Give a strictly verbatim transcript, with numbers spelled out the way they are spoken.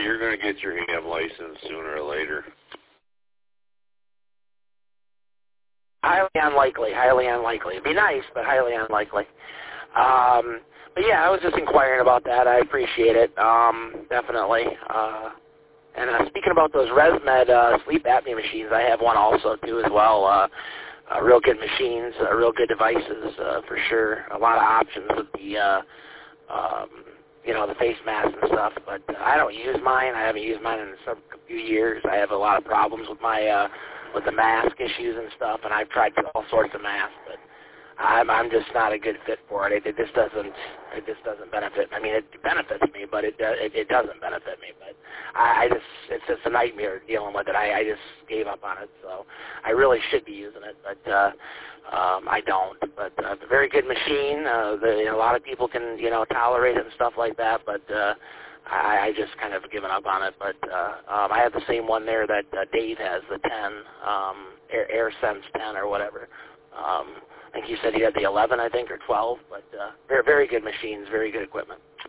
you're going to get your ham license sooner or later. Highly unlikely, highly unlikely. It'd be nice, but highly unlikely. Um, but yeah, I was just inquiring about that. I appreciate it, um, definitely. Uh, and uh, speaking about those ResMed uh, sleep apnea machines, I have one also too as well. Uh, uh, real good machines, uh, real good devices uh, for sure. A lot of options with the, uh, um, you know, the face masks and stuff. But uh, I don't use mine. I haven't used mine in some a few years. I have a lot of problems with my uh, with the mask issues and stuff, and I've tried all sorts of masks, but I'm I'm just not a good fit for it. It, it just doesn't it just doesn't benefit. I mean, it benefits me, but it it, it doesn't benefit me. But I, I just it's just a nightmare dealing with it. I, I just gave up on it. So I really should be using it, but uh, um, I don't. But uh, it's a very good machine. Uh, the, a lot of people can you know tolerate it and stuff like that, but. Uh, I, I just kind of given up on it, but uh, um, I have the same one there that uh, Dave has, the ten, um, Air, AirSense ten or whatever. Um, I think you said he had the eleven, I think, or twelve, but uh, very, very good machines, very good equipment.